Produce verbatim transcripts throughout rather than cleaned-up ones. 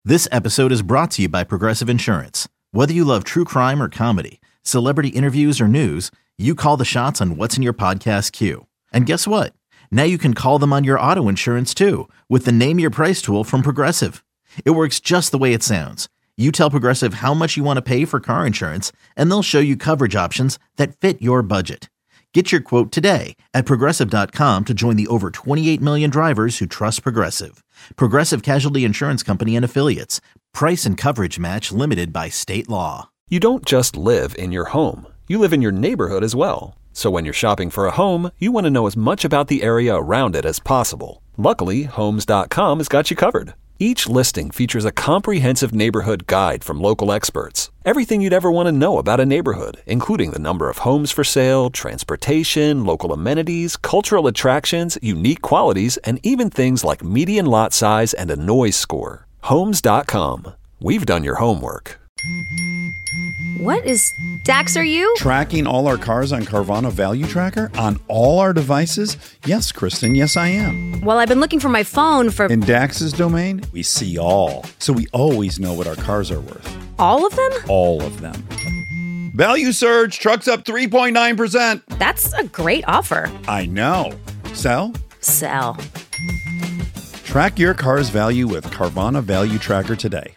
This episode is brought to you by Progressive Insurance. Whether you love true crime or comedy, celebrity interviews or news, you call the shots on what's in your podcast queue. And guess what? Now you can call them on your auto insurance too with the Name Your Price tool from Progressive. It works just the way it sounds. You tell Progressive how much you want to pay for car insurance, and they'll show you coverage options that fit your budget. Get your quote today at Progressive dot com to join the over twenty-eight million drivers who trust Progressive. Progressive Casualty Insurance Company and Affiliates. Price and coverage match limited by state law. You don't just live in your home. You live in your neighborhood as well. So when you're shopping for a home, you want to know as much about the area around it as possible. Luckily, Homes dot com has got you covered. Each listing features a comprehensive neighborhood guide from local experts. Everything you'd ever want to know about a neighborhood, including the number of homes for sale, transportation, local amenities, cultural attractions, unique qualities, and even things like median lot size and a noise score. Homes dot com. We've done your homework. What is Dax, are you? Tracking all our cars on Carvana Value Tracker on all our devices? Yes, Kristen, yes I am. Well, I've been looking for my phone for... In Dax's domain, we see all. So we always know what our cars are worth. All of them? All of them. Value surge, trucks up three point nine percent. That's a great offer. I know. Sell? Sell. Track your car's value with Carvana Value Tracker today.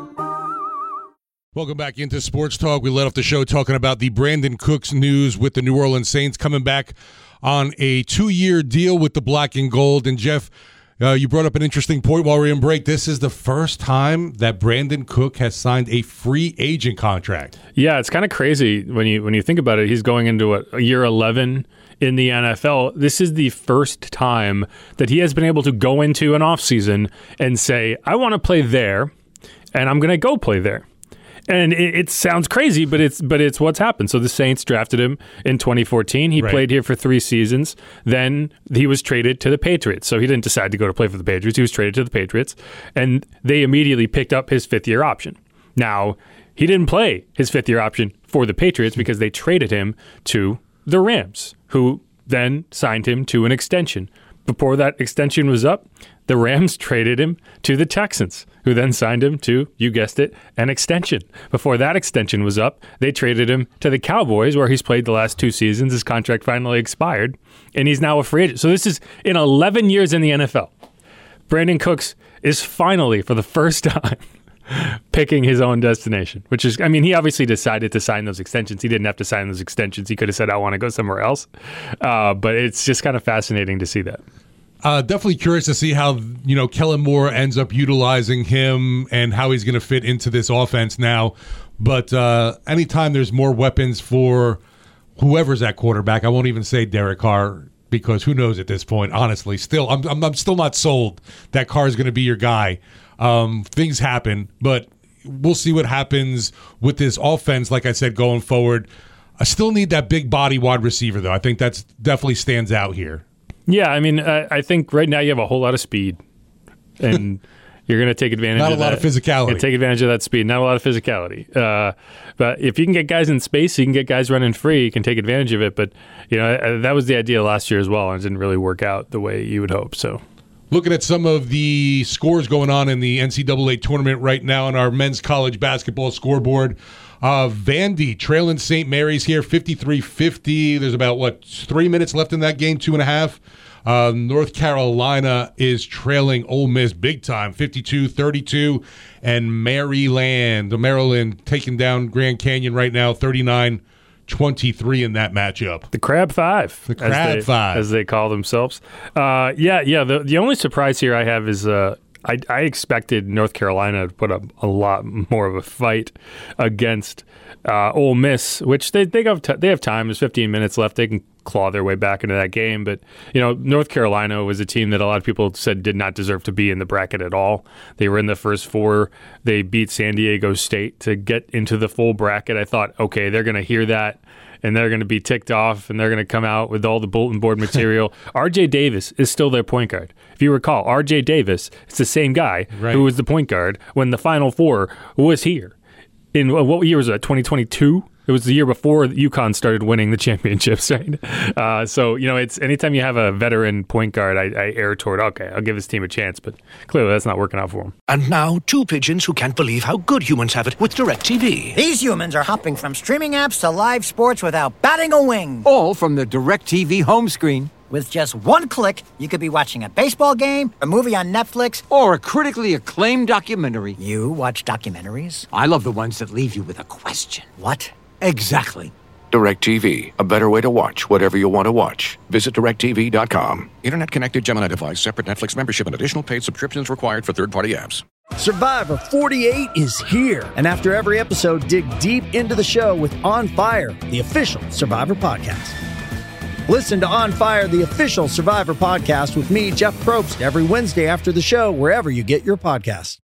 Welcome back into Sports Talk. We led off the show talking about the Brandon Cooks news with the New Orleans Saints coming back on a two-year deal with the Black and Gold. And, Jeff, uh, you brought up an interesting point while we were in break. This is the first time that Brandon Cook has signed a free agent contract. Yeah, it's kind of crazy when you when you think about it. He's going into a, a year eleven in the N F L. This is the first time that he has been able to go into an offseason and say, I want to play there, and I'm going to go play there. And it, it sounds crazy, but it's but it's what's happened. So the Saints drafted him in twenty fourteen. He right. played here for three seasons. Then he was traded to the Patriots. So he didn't decide to go to play for the Patriots. He was traded to the Patriots, and they immediately picked up his fifth-year option. Now, he didn't play his fifth-year option for the Patriots because they traded him to the Rams, who then signed him to an extension. Before that extension was up, the Rams traded him to the Texans, who then signed him to, you guessed it, an extension. Before that extension was up, they traded him to the Cowboys, where he's played the last two seasons. His contract finally expired, and he's now a free agent. So this is in eleven years in the N F L. Brandon Cooks is finally, for the first time, picking his own destination, which is, I mean, he obviously decided to sign those extensions. He didn't have to sign those extensions. He could have said, I want to go somewhere else. Uh, but it's just kind of fascinating to see that. Uh, definitely curious to see how, you know, Kellen Moore ends up utilizing him and how he's going to fit into this offense now. But uh, anytime there's more weapons for whoever's at quarterback, I won't even say Derek Carr, because who knows at this point, honestly. Still, I'm I'm, I'm still not sold that Carr is going to be your guy. Um, things happen, but we'll see what happens with this offense, like I said, going forward. I still need that big body wide receiver, though. I think that's definitely stands out here. Yeah, I mean, I, I think right now you have a whole lot of speed, and you're going to take advantage Not of a lot that. of physicality. You're take advantage of that speed. Not a lot of physicality. Uh, but if you can get guys in space, you can get guys running free, you can take advantage of it. But, you know, that was the idea last year as well, and it didn't really work out the way you would hope. So, looking at some of the scores going on in the N C double A tournament right now on our men's college basketball scoreboard, uh, Vandy trailing Saint Mary's here fifty-three fifty. There's about, what, three minutes left in that game, two and a half. Uh, North Carolina is trailing Ole Miss big time, fifty-two thirty-two. And Maryland, Maryland taking down Grand Canyon right now, thirty-nine twenty-three in that matchup. The Crab Five. The Crab as they, Five. As they call themselves. Uh, yeah, yeah. The, the only surprise here I have is uh, I, I expected North Carolina to put up a lot more of a fight against uh, Ole Miss, which they they have, t- they have time. There's fifteen minutes left. They can claw their way back into that game. But, you know, North Carolina was a team that a lot of people said did not deserve to be in the bracket at all. They were in the first four. They beat San Diego State to get into the full bracket. I thought, okay, they're going to hear that, and they're going to be ticked off, and they're going to come out with all the bulletin board material. R J Davis is still their point guard. If you recall, R J Davis is the same guy right. who was the point guard when the Final Four was here. In what year was that, twenty twenty-two? It was the year before UConn started winning the championships, right? Uh, so, you know, it's anytime you have a veteran point guard, I, I err toward, okay, I'll give this team a chance. But clearly that's not working out for them. And now, two pigeons who can't believe how good humans have it with DirecTV. These humans are hopping from streaming apps to live sports without batting a wing. All from the DirecTV home screen. With just one click, you could be watching a baseball game, a movie on Netflix, or a critically acclaimed documentary. You watch documentaries? I love the ones that leave you with a question. What? Exactly. DirecTV, a better way to watch whatever you want to watch. Visit direct T V dot com. Internet-connected Gemini device, separate Netflix membership, and additional paid subscriptions required for third-party apps. Survivor forty-eight is here. And after every episode, dig deep into the show with On Fire, the official Survivor podcast. Listen to On Fire, the official Survivor podcast with me, Jeff Probst, every Wednesday after the show, wherever you get your podcasts.